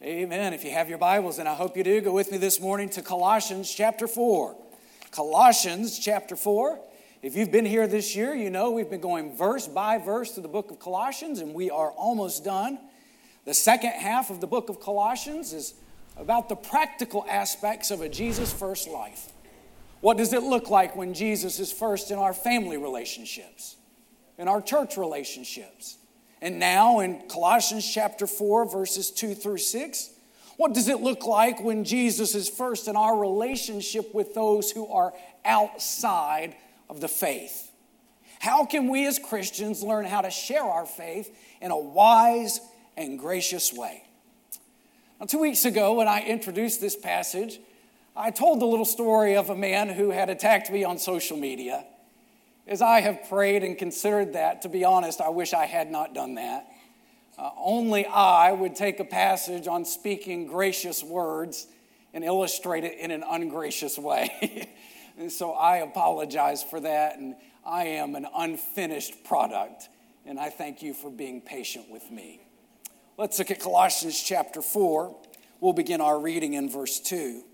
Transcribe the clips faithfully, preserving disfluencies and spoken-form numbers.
Amen. If you have your Bibles, and I hope you do, go with me this morning to Colossians chapter four. Colossians chapter four. If you've been here this year, you know we've been going verse by verse through the book of Colossians, and we are almost done. The second half of the book of Colossians is about the practical aspects of a Jesus first life. What does it look like when Jesus is first in our family relationships, in our church relationships? And now in Colossians chapter four, verses two through six, what does it look like when Jesus is first in our relationship with those who are outside of the faith? How can we as Christians learn how to share our faith in a wise and gracious way? Now, two weeks ago when I introduced this passage, I told the little story of a man who had attacked me on social media. As I have prayed and considered that, to be honest, I wish I had not done that. Uh, only I would take a passage on speaking gracious words and illustrate it in an ungracious way. And so I apologize for that, and I am an unfinished product, and I thank you for being patient with me. Let's look at Colossians chapter four. We'll begin our reading in verse two.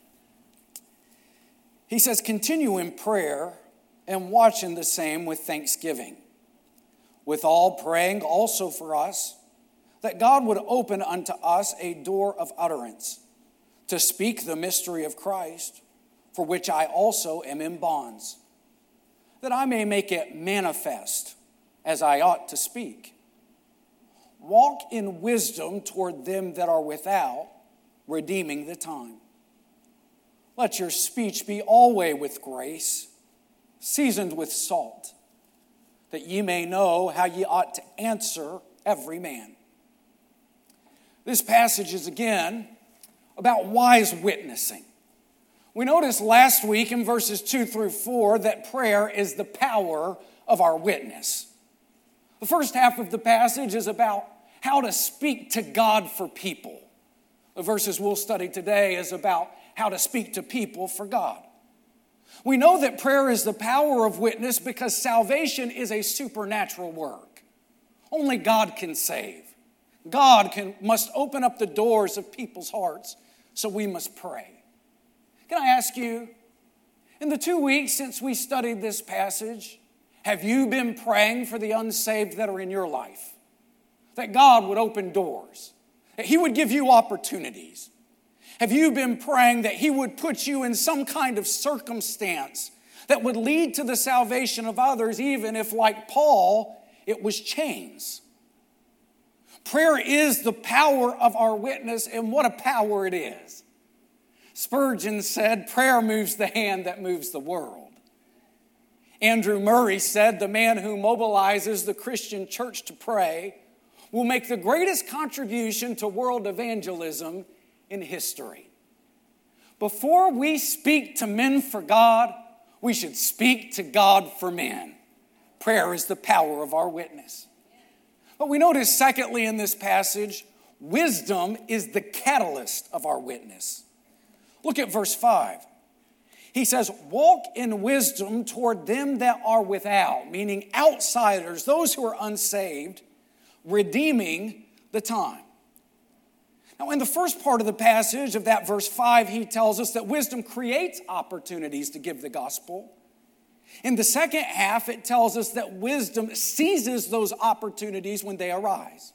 He says, "Continue in prayer and watching the same with thanksgiving. With all praying also for us, that God would open unto us a door of utterance, to speak the mystery of Christ, for which I also am in bonds, that I may make it manifest as I ought to speak. Walk in wisdom toward them that are without, redeeming the time. Let your speech be always with grace, seasoned with salt, that ye may know how ye ought to answer every man." This passage is again about wise witnessing. We noticed last week in verses two through four that prayer is the power of our witness. The first half of the passage is about how to speak to God for people. The verses we'll study today is about how to speak to people for God. We know that prayer is the power of witness because salvation is a supernatural work. Only God can save. God can, must open up the doors of people's hearts, so we must pray. Can I ask you, in the two weeks since we studied this passage, have you been praying for the unsaved that are in your life? That God would open doors, that He would give you opportunities. Have you been praying that He would put you in some kind of circumstance that would lead to the salvation of others, even if, like Paul, it was chains? Prayer is the power of our witness, and what a power it is. Spurgeon said, "Prayer moves the hand that moves the world." Andrew Murray said, "The man who mobilizes the Christian church to pray will make the greatest contribution to world evangelism in history." Before we speak to men for God, we should speak to God for men. Prayer is the power of our witness. But we notice, secondly, in this passage, wisdom is the catalyst of our witness. Look at verse five. He says, "Walk in wisdom toward them that are without," meaning outsiders, those who are unsaved, redeeming the time. Now, in the first part of the passage of that verse five, he tells us that wisdom creates opportunities to give the gospel. In the second half, it tells us that wisdom seizes those opportunities when they arise.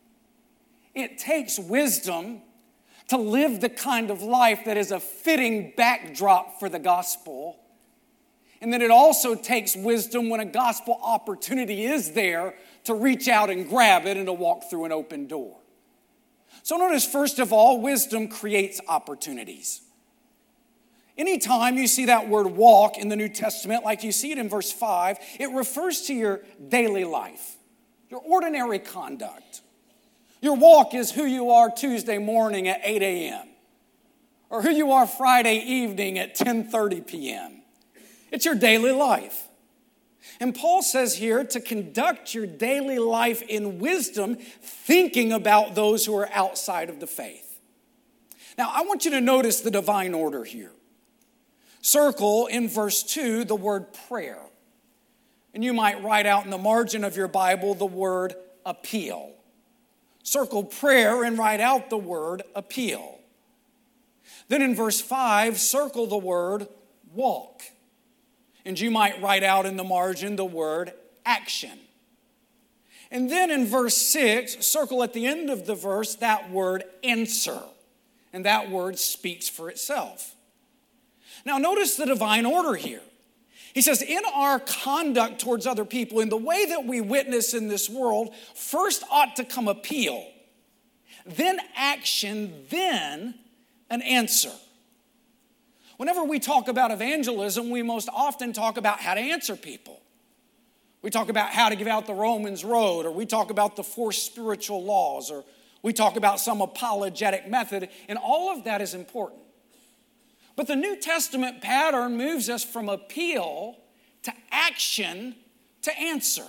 It takes wisdom to live the kind of life that is a fitting backdrop for the gospel. And then it also takes wisdom when a gospel opportunity is there to reach out and grab it and to walk through an open door. So notice, first of all, wisdom creates opportunities. Anytime you see that word walk in the New Testament, like you see it in verse five, it refers to your daily life, your ordinary conduct. Your walk is who you are Tuesday morning at eight a.m. or who you are Friday evening at ten thirty p.m. It's your daily life. And Paul says here to conduct your daily life in wisdom, thinking about those who are outside of the faith. Now, I want you to notice the divine order here. Circle in verse two the word prayer. And you might write out in the margin of your Bible the word appeal. circle prayer and write out the word appeal. Then in verse five, circle the word walk. And you might write out in the margin the word action. And then in verse six, circle at the end of the verse that word answer. And that word speaks for itself. Now notice the divine order here. He says, in our conduct towards other people, in the way that we witness in this world, first ought to come appeal, then action, then an answer. Whenever we talk about evangelism, we most often talk about how to answer people. We talk about how to give out the Romans road, or we talk about the four spiritual laws, or we talk about some apologetic method, and all of that is important. But the New Testament pattern moves us from appeal to action to answer.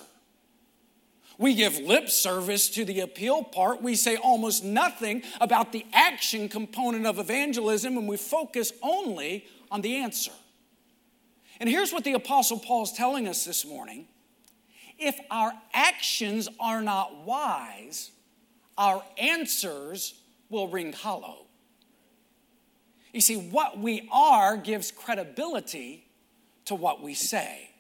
We give lip service to the appeal part. We say almost nothing about the action component of evangelism, and we focus only on the answer. And here's what the Apostle Paul is telling us this morning. If our actions are not wise, our answers will ring hollow. You see, what we are gives credibility to what we say.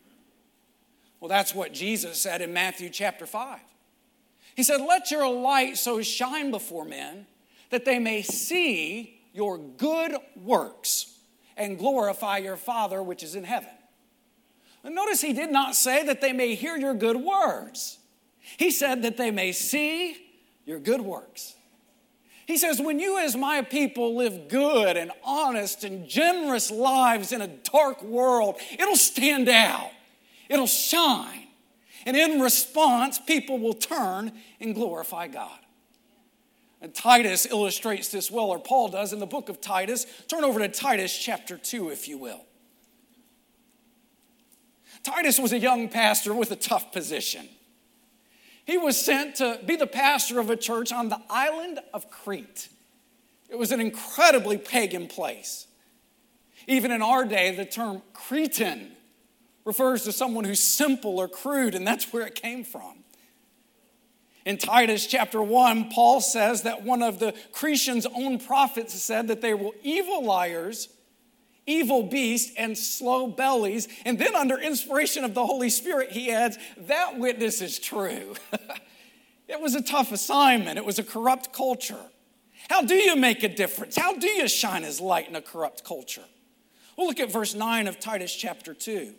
Well, that's what Jesus said in Matthew chapter five. He said, let your light so shine before men that they may see your good works and glorify your Father which is in heaven. And notice he did not say that they may hear your good words. He said that they may see your good works. He says, when you as my people live good and honest and generous lives in a dark world, it'll stand out. It'll shine. And in response, people will turn and glorify God. And Titus illustrates this well, or Paul does in the book of Titus. Turn over to Titus chapter two, if you will. Titus was a young pastor with a tough position. He was sent to be the pastor of a church on the island of Crete. It was an incredibly pagan place. Even in our day, the term Cretan refers to someone who's simple or crude, and that's where it came from. In Titus chapter one, Paul says that one of the Cretians' own prophets said that they were evil liars, evil beasts, and slow bellies. And then under inspiration of the Holy Spirit, he adds, that witness is true. It was a tough assignment. It was a corrupt culture. How do you make a difference? How do you shine as light in a corrupt culture? We'll look at verse nine of Titus chapter two.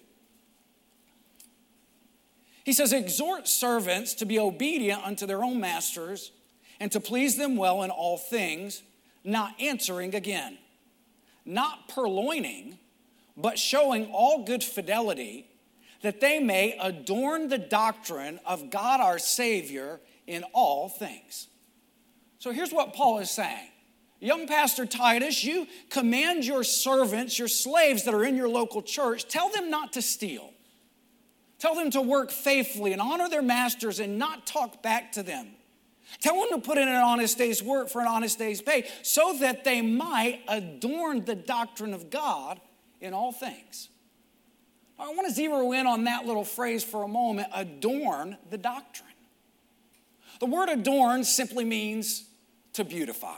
He says, exhort servants to be obedient unto their own masters and to please them well in all things, not answering again, not purloining, but showing all good fidelity, that they may adorn the doctrine of God our Savior in all things. So here's what Paul is saying. Young Pastor Titus, you command your servants, your slaves that are in your local church, tell them not to steal. Tell them to work faithfully and honor their masters and not talk back to them. Tell them to put in an honest day's work for an honest day's pay so that they might adorn the doctrine of God in all things. I want to zero in on that little phrase for a moment, adorn the doctrine. The word adorn simply means to beautify.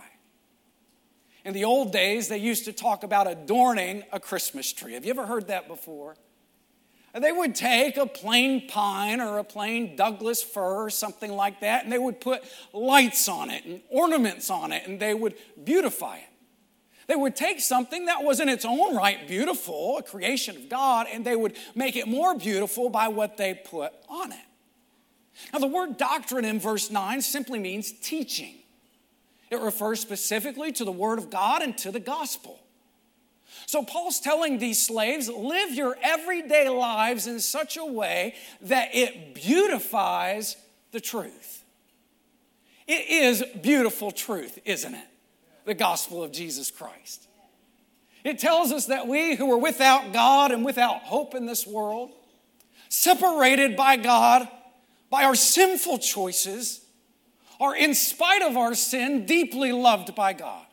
In the old days, they used to talk about adorning a Christmas tree. Have you ever heard that before? They would take a plain pine or a plain Douglas fir or something like that, and they would put lights on it and ornaments on it, and they would beautify it. They would take something that was in its own right beautiful, a creation of God, and they would make it more beautiful by what they put on it. Now, the word doctrine in verse nine simply means teaching. It refers specifically to the Word of God and to the gospel. So Paul's telling these slaves, live your everyday lives in such a way that it beautifies the truth. It is beautiful truth, isn't it? The gospel of Jesus Christ. It tells us that we who are without God and without hope in this world, separated by God, by our sinful choices, are in spite of our sin, deeply loved by God.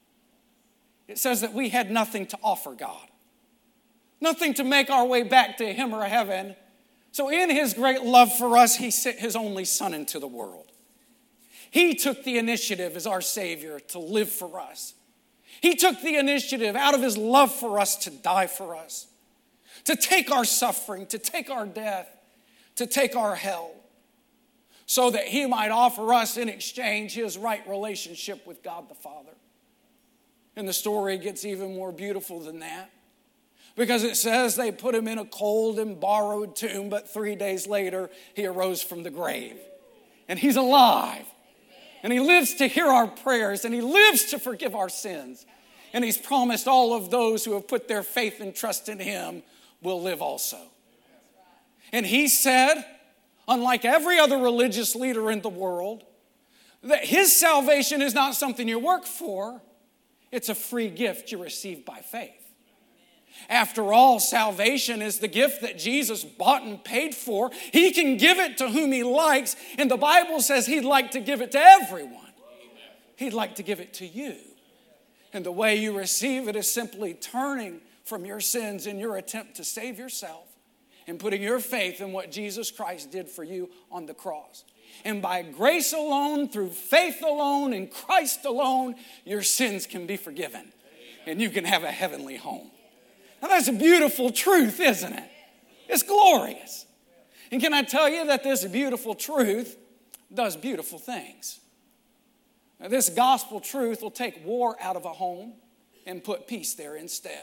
It says that we had nothing to offer God, nothing to make our way back to Him or heaven. So in His great love for us, He sent His only Son into the world. He took the initiative as our Savior to live for us. He took the initiative out of his love for us to die for us, to take our suffering, to take our death, to take our hell, so that he might offer us in exchange his right relationship with God the Father. And the story gets even more beautiful than that, because it says they put him in a cold and borrowed tomb, but three days later he arose from the grave. And he's alive. And he lives to hear our prayers, and he lives to forgive our sins. And he's promised all of those who have put their faith and trust in him will live also. And he said, unlike every other religious leader in the world, that his salvation is not something you work for. It's a free gift you receive by faith. After all, salvation is the gift that Jesus bought and paid for. He can give it to whom he likes, and the Bible says he'd like to give it to everyone. He'd like to give it to you. And the way you receive it is simply turning from your sins in your attempt to save yourself and putting your faith in what Jesus Christ did for you on the cross. And by grace alone, through faith alone, in Christ alone, your sins can be forgiven. And you can have a heavenly home. Now that's a beautiful truth, isn't it? It's glorious. And can I tell you that this beautiful truth does beautiful things? Now, this gospel truth will take war out of a home and put peace there instead.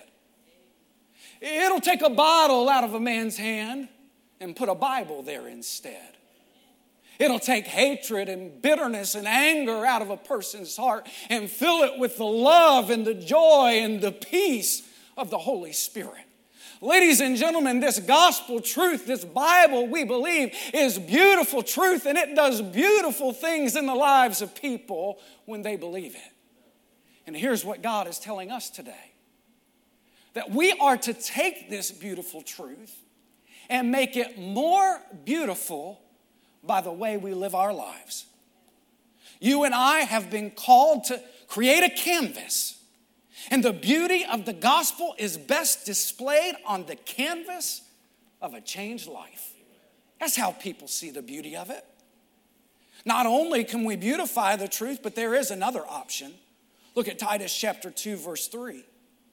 It'll take a bottle out of a man's hand and put a Bible there instead. It'll take hatred and bitterness and anger out of a person's heart and fill it with the love and the joy and the peace of the Holy Spirit. Ladies and gentlemen, this gospel truth, this Bible, we believe, is beautiful truth, and it does beautiful things in the lives of people when they believe it. And here's what God is telling us today. That we are to take this beautiful truth and make it more beautiful by the way we live our lives. You and I have been called to create a canvas. And the beauty of the gospel is best displayed on the canvas of a changed life. That's how people see the beauty of it. Not only can we beautify the truth, but there is another option. Look at Titus chapter two, verse three.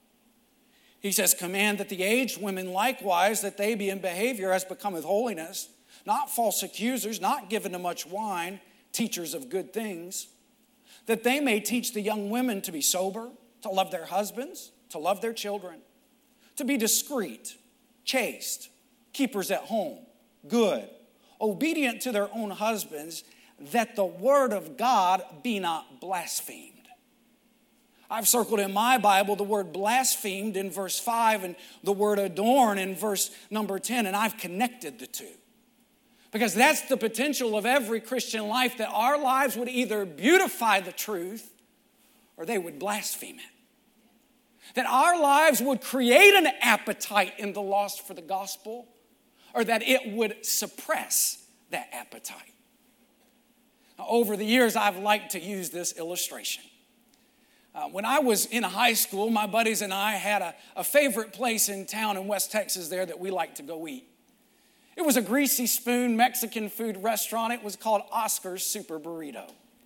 He says, command that the aged women likewise, that they be in behavior as becometh holiness, not false accusers, not given to much wine, teachers of good things, that they may teach the young women to be sober, to love their husbands, to love their children, to be discreet, chaste, keepers at home, good, obedient to their own husbands, that the word of God be not blasphemed. I've circled in my Bible the word blasphemed in verse five and the word adorn in verse number ten, and I've connected the two. Because that's the potential of every Christian life, that our lives would either beautify the truth or they would blaspheme it. That our lives would create an appetite in the lost for the gospel, or that it would suppress that appetite. Now, over the years, I've liked to use this illustration. Uh, when I was in high school, my buddies and I had a, a favorite place in town in West Texas there that we liked to go eat. It was a greasy spoon Mexican food restaurant. It was called Oscar's Super Burrito.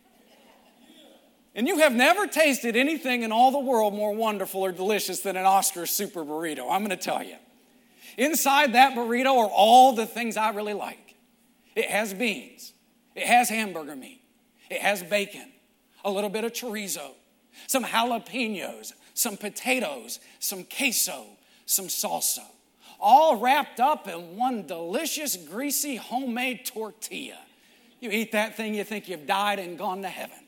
And you have never tasted anything in all the world more wonderful or delicious than an Oscar's Super Burrito, I'm going to tell you. Inside that burrito are all the things I really like. It has beans. It has hamburger meat. It has bacon, a little bit of chorizo, some jalapenos, some potatoes, some queso, some salsa, all wrapped up in one delicious, greasy, homemade tortilla. You eat that thing, you think you've died and gone to heaven.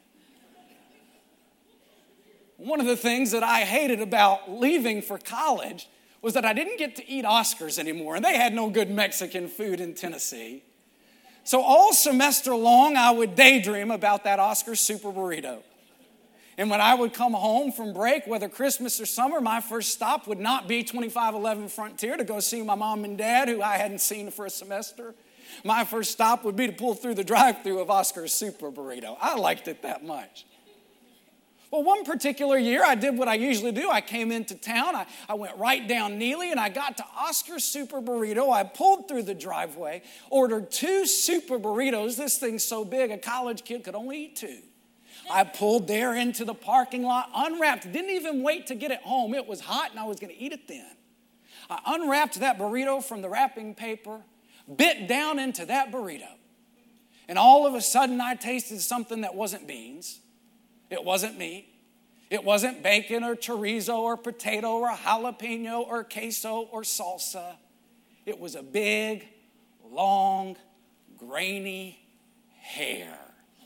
One of the things that I hated about leaving for college was that I didn't get to eat Oscar's anymore, and they had no good Mexican food in Tennessee. So all semester long, I would daydream about that Oscar's Super Burrito. And when I would come home from break, whether Christmas or summer, my first stop would not be twenty-five eleven Frontier to go see my mom and dad, who I hadn't seen for a semester. My first stop would be to pull through the drive-thru of Oscar's Super Burrito. I liked it that much. Well, one particular year, I did what I usually do. I came into town. I, I went right down Neely, and I got to Oscar's Super Burrito. I pulled through the driveway, ordered two Super Burritos. This thing's so big, a college kid could only eat two. I pulled there into the parking lot, unwrapped, didn't even wait to get it home. It was hot, and I was going to eat it then. I unwrapped that burrito from the wrapping paper, bit down into that burrito, and all of a sudden, I tasted something that wasn't beans. It wasn't meat. It wasn't bacon or chorizo or potato or jalapeno or queso or salsa. It was a big, long, grainy hair.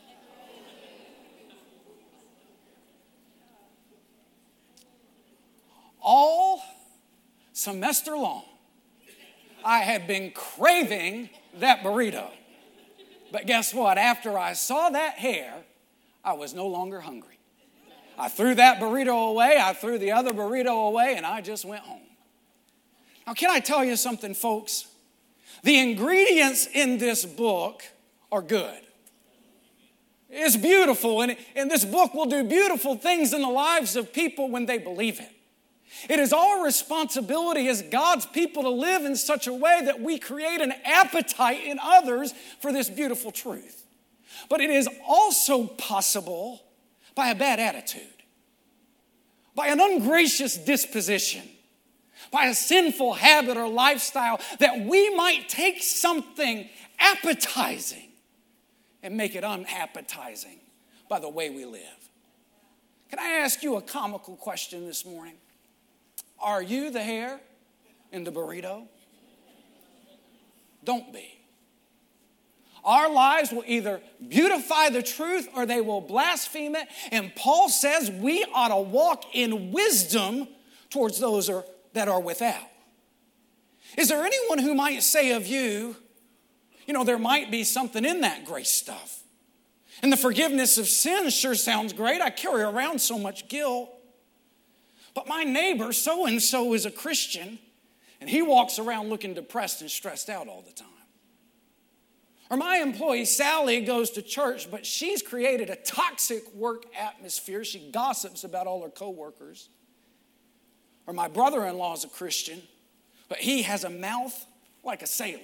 All semester long, I had been craving that burrito. But guess what? After I saw that hair, I was no longer hungry. I threw that burrito away, I threw the other burrito away, and I just went home. Now, can I tell you something, folks? The ingredients in this book are good. It's beautiful, and, and this book will do beautiful things in the lives of people when they believe it. It is our responsibility as God's people to live in such a way that we create an appetite in others for this beautiful truth. But it is also possible by a bad attitude, by an ungracious disposition, by a sinful habit or lifestyle that we might take something appetizing and make it unappetizing by the way we live. Can I ask you a comical question this morning? Are you the hair in the burrito? Don't be. Our lives will either beautify the truth or they will blaspheme it. And Paul says we ought to walk in wisdom towards those that are without. Is there anyone who might say of you, you know, there might be something in that grace stuff. And the forgiveness of sins sure sounds great. I carry around so much guilt. But my neighbor, so-and-so, is a Christian, and he walks around looking depressed and stressed out all the time. Or my employee, Sally, goes to church, but she's created a toxic work atmosphere. She gossips about all her coworkers. Or my brother-in-law is a Christian, but he has a mouth like a sailor.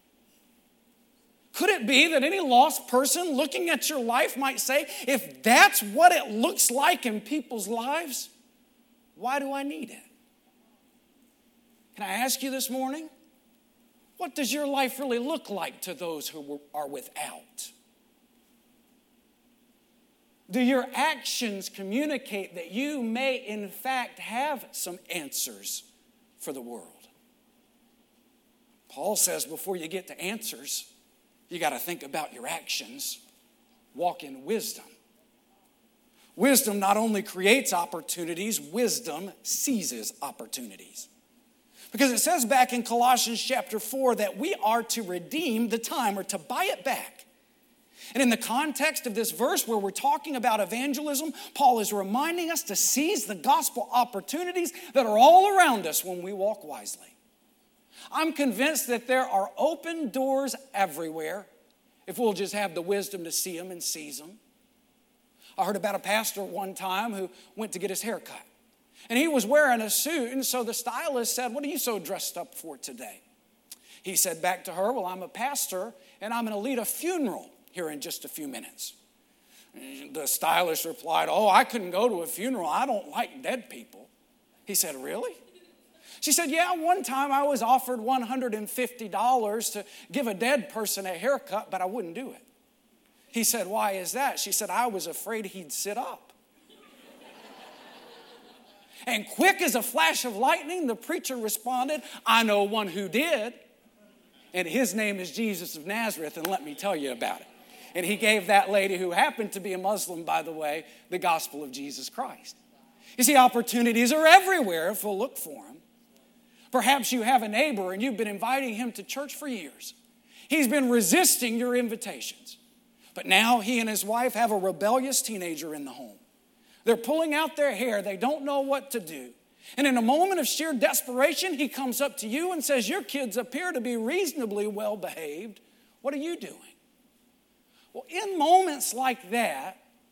Could it be that any lost person looking at your life might say, if that's what it looks like in people's lives, why do I need it? Can I ask you this morning? What does your life really look like to those who are without? Do your actions communicate that you may in fact have some answers for the world? Paul says before you get to answers, you got to think about your actions. Walk in wisdom. Wisdom not only creates opportunities, wisdom seizes opportunities. Because it says back in Colossians chapter four that we are to redeem the time or to buy it back. And in the context of this verse where we're talking about evangelism, Paul is reminding us to seize the gospel opportunities that are all around us when we walk wisely. I'm convinced that there are open doors everywhere if we'll just have the wisdom to see them and seize them. I heard about a pastor one time who went to get his hair cut. And he was wearing a suit, and so the stylist said, "What are you so dressed up for today?" He said back to her, "Well, I'm a pastor, and I'm going to lead a funeral here in just a few minutes." The stylist replied, "Oh, I couldn't go to a funeral. I don't like dead people." He said, "Really?" She said, "Yeah, one time I was offered one hundred fifty dollars to give a dead person a haircut, but I wouldn't do it." He said, "Why is that?" She said, "I was afraid he'd sit up." And quick as a flash of lightning, the preacher responded, "I know one who did, and his name is Jesus of Nazareth, and let me tell you about it." And he gave that lady, who happened to be a Muslim, by the way, the gospel of Jesus Christ. You see, opportunities are everywhere if we'll look for them. Perhaps you have a neighbor and you've been inviting him to church for years. He's been resisting your invitations. But now he and his wife have a rebellious teenager in the home. They're pulling out their hair. They don't know what to do. And in a moment of sheer desperation, he comes up to you and says, "Your kids appear to be reasonably well behaved. What are you doing?" Well, in moments like that,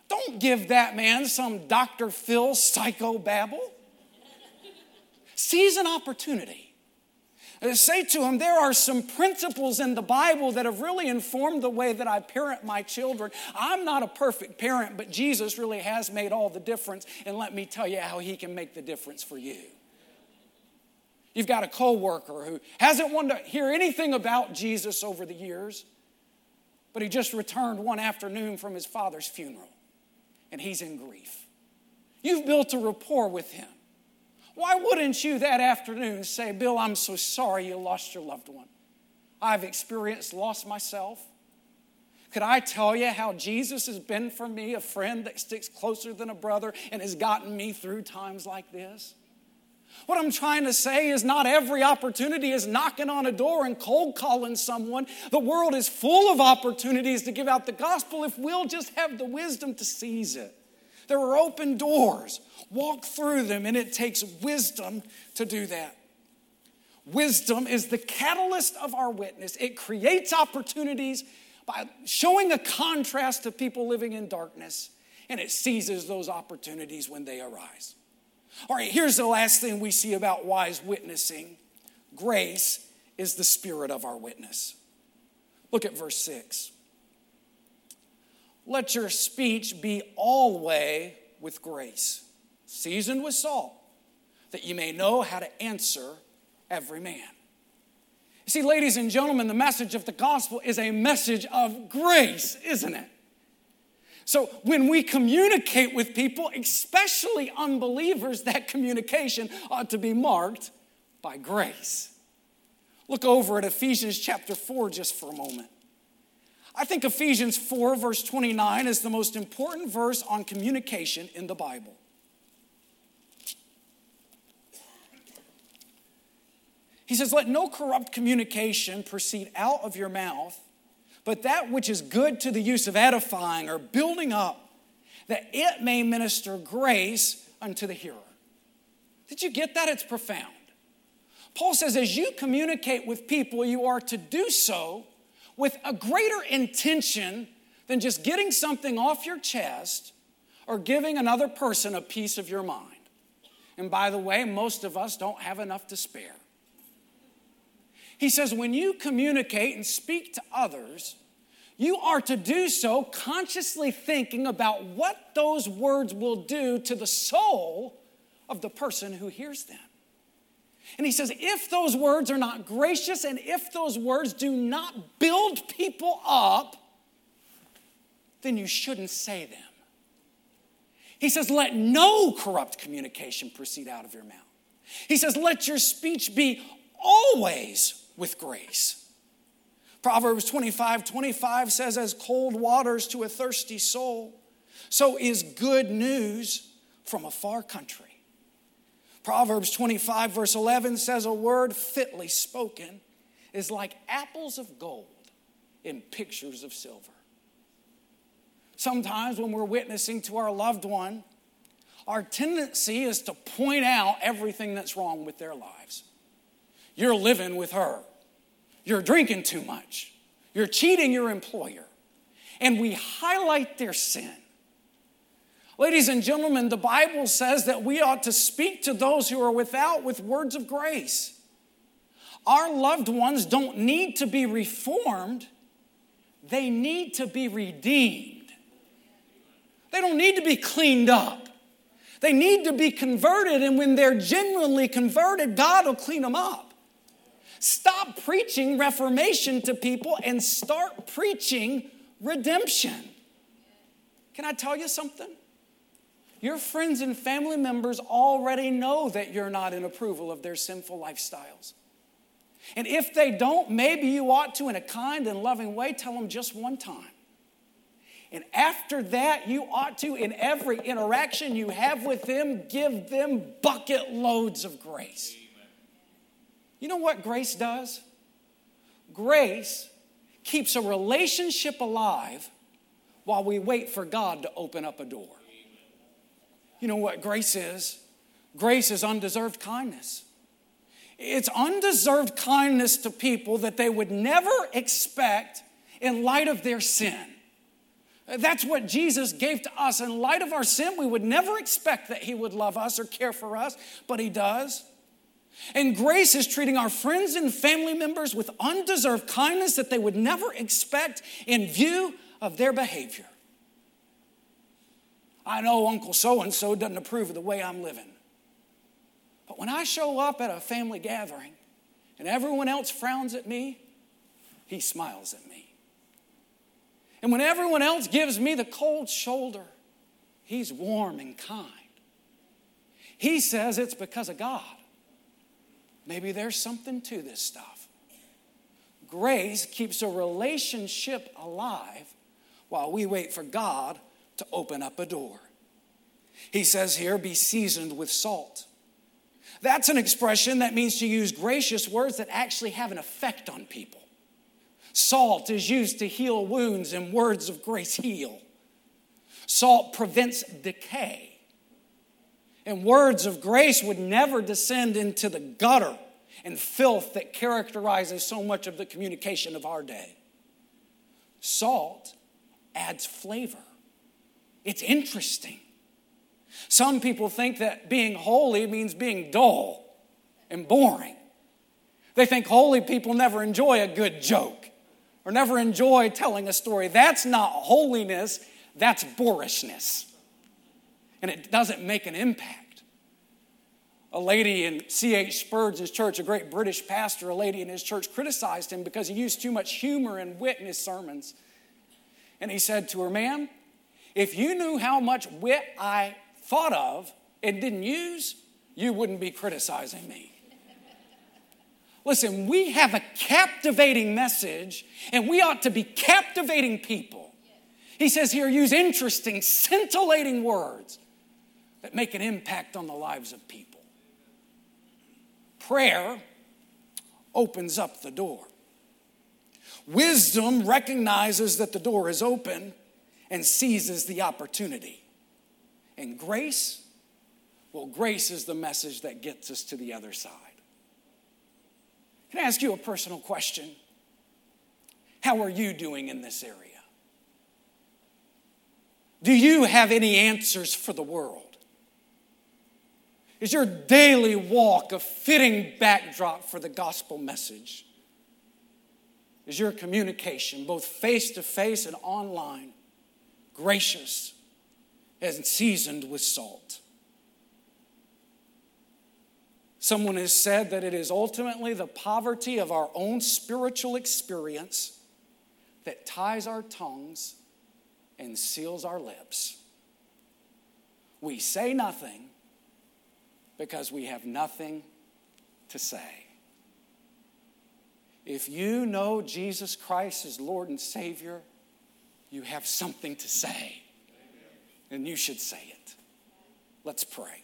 Don't give that man some Doctor Phil psychobabble. Seize an opportunity. Say to him, there are some principles in the Bible that have really informed the way that I parent my children. I'm not a perfect parent, but Jesus really has made all the difference. And let me tell you how he can make the difference for you. You've got a coworker who hasn't wanted to hear anything about Jesus over the years, but he just returned one afternoon from his father's funeral, and he's in grief. You've built a rapport with him. Why wouldn't you that afternoon say, Bill, I'm so sorry you lost your loved one. I've experienced loss myself. Could I tell you how Jesus has been for me, a friend that sticks closer than a brother and has gotten me through times like this? What I'm trying to say is not every opportunity is knocking on a door and cold calling someone. The world is full of opportunities to give out the gospel if we'll just have the wisdom to seize it. There are open doors. Walk through them, and it takes wisdom to do that. Wisdom is the catalyst of our witness. It creates opportunities by showing a contrast to people living in darkness, and it seizes those opportunities when they arise. All right, here's the last thing we see about wise witnessing. Grace is the spirit of our witness. Look at verse six. Let your speech be always with grace, seasoned with salt, that you may know how to answer every man. You see, ladies and gentlemen, the message of the gospel is a message of grace, isn't it? So when we communicate with people, especially unbelievers, that communication ought to be marked by grace. Look over at Ephesians chapter four just for a moment. I think Ephesians four, verse twenty-nine is the most important verse on communication in the Bible. He says, let no corrupt communication proceed out of your mouth, but that which is good to the use of edifying or building up, that it may minister grace unto the hearer. Did you get that? It's profound. Paul says, as you communicate with people, you are to do so with a greater intention than just getting something off your chest or giving another person a piece of your mind. And by the way, most of us don't have enough to spare. He says, when you communicate and speak to others, you are to do so consciously thinking about what those words will do to the soul of the person who hears them. And he says, if those words are not gracious and if those words do not build people up, then you shouldn't say them. He says, let no corrupt communication proceed out of your mouth. He says, let your speech be always with grace. Proverbs twenty-five twenty-five says, as cold waters to a thirsty soul, so is good news from a far country. Proverbs twenty-five verse eleven says, a word fitly spoken is like apples of gold in pictures of silver. Sometimes when we're witnessing to our loved one, our tendency is to point out everything that's wrong with their lives. You're living with her. You're drinking too much. You're cheating your employer. And we highlight their sin. Ladies and gentlemen, the Bible says that we ought to speak to those who are without with words of grace. Our loved ones don't need to be reformed. They need to be redeemed. They don't need to be cleaned up. They need to be converted, and when they're genuinely converted, God will clean them up. Stop preaching reformation to people and start preaching redemption. Can I tell you something? Your friends and family members already know that you're not in approval of their sinful lifestyles. And if they don't, maybe you ought to, in a kind and loving way, tell them just one time. And after that, you ought to, in every interaction you have with them, give them bucket loads of grace. You know what grace does? Grace keeps a relationship alive while we wait for God to open up a door. You know what grace is? Grace is undeserved kindness. It's undeserved kindness to people that they would never expect in light of their sin. That's what Jesus gave to us. In light of our sin, we would never expect that he would love us or care for us, but he does. And grace is treating our friends and family members with undeserved kindness that they would never expect in view of their behavior. I know Uncle so-and-so doesn't approve of the way I'm living. But when I show up at a family gathering and everyone else frowns at me, he smiles at me. And when everyone else gives me the cold shoulder, he's warm and kind. He says it's because of God. Maybe there's something to this stuff. Grace keeps a relationship alive while we wait for God to open up a door. He says here, be seasoned with salt. That's an expression that means to use gracious words that actually have an effect on people. Salt is used to heal wounds, and words of grace heal. Salt prevents decay. And words of grace would never descend into the gutter and filth that characterizes so much of the communication of our day. Salt adds flavor. It's interesting. Some people think that being holy means being dull and boring. They think holy people never enjoy a good joke or never enjoy telling a story. That's not holiness, that's boorishness. And it doesn't make an impact. A lady in C H Spurgeon's church, a great British pastor, a lady in his church criticized him because he used too much humor and wit in his sermons. And he said to her, ma'am, if you knew how much wit I thought of and didn't use, you wouldn't be criticizing me. Listen, we have a captivating message, and we ought to be captivating people. He says here, use interesting, scintillating words that make an impact on the lives of people. Prayer opens up the door. Wisdom recognizes that the door is open and seizes the opportunity. And grace, well, grace is the message that gets us to the other side. Can I ask you a personal question? How are you doing in this area? Do you have any answers for the world? Is your daily walk a fitting backdrop for the gospel message? Is your communication, both face-to-face and online, gracious and seasoned with salt? Someone has said that it is ultimately the poverty of our own spiritual experience that ties our tongues and seals our lips. We say nothing because we have nothing to say. If you know Jesus Christ as Lord and Savior, you have something to say, and you should say it. Let's pray.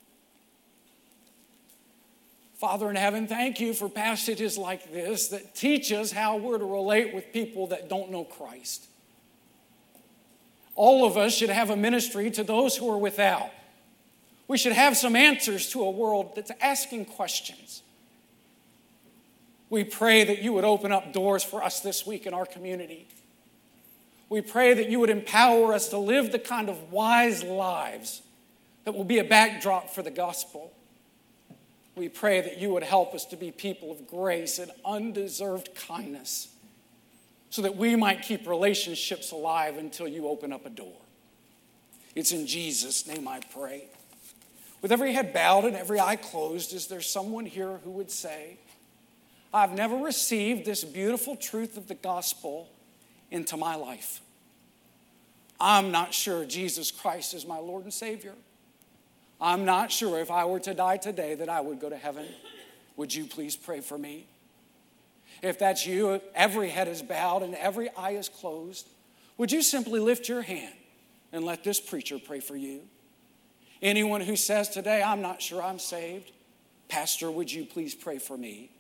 Father in heaven, thank you for passages like this that teach us how we're to relate with people that don't know Christ. All of us should have a ministry to those who are without. We should have some answers to a world that's asking questions. We pray that you would open up doors for us this week in our community. We pray that you would empower us to live the kind of wise lives that will be a backdrop for the gospel. We pray that you would help us to be people of grace and undeserved kindness so that we might keep relationships alive until you open up a door. It's in Jesus' name I pray. With every head bowed and every eye closed, is there someone here who would say, I've never received this beautiful truth of the gospel into my life. I'm not sure Jesus Christ is my Lord and Savior. I'm not sure if I were to die today that I would go to heaven. Would you please pray for me? If that's you, every head is bowed and every eye is closed, would you simply lift your hand and let this preacher pray for you? Anyone who says today, I'm not sure I'm saved, Pastor, would you please pray for me?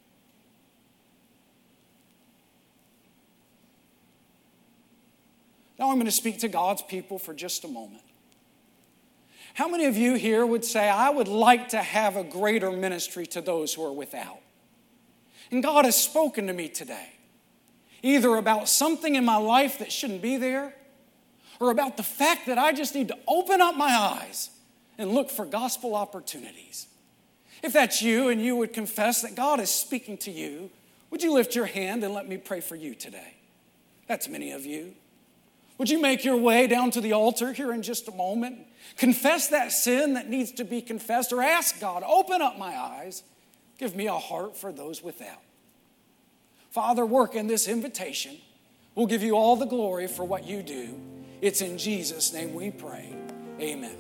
Now I'm going to speak to God's people for just a moment. How many of you here would say, I would like to have a greater ministry to those who are without? And God has spoken to me today, either about something in my life that shouldn't be there, or about the fact that I just need to open up my eyes and look for gospel opportunities. If that's you and you would confess that God is speaking to you, would you lift your hand and let me pray for you today? That's many of you. Would you make your way down to the altar here in just a moment? Confess that sin that needs to be confessed, or ask God, open up my eyes, give me a heart for those without. Father, work in this invitation. We'll give you all the glory for what you do. It's in Jesus' name we pray. Amen.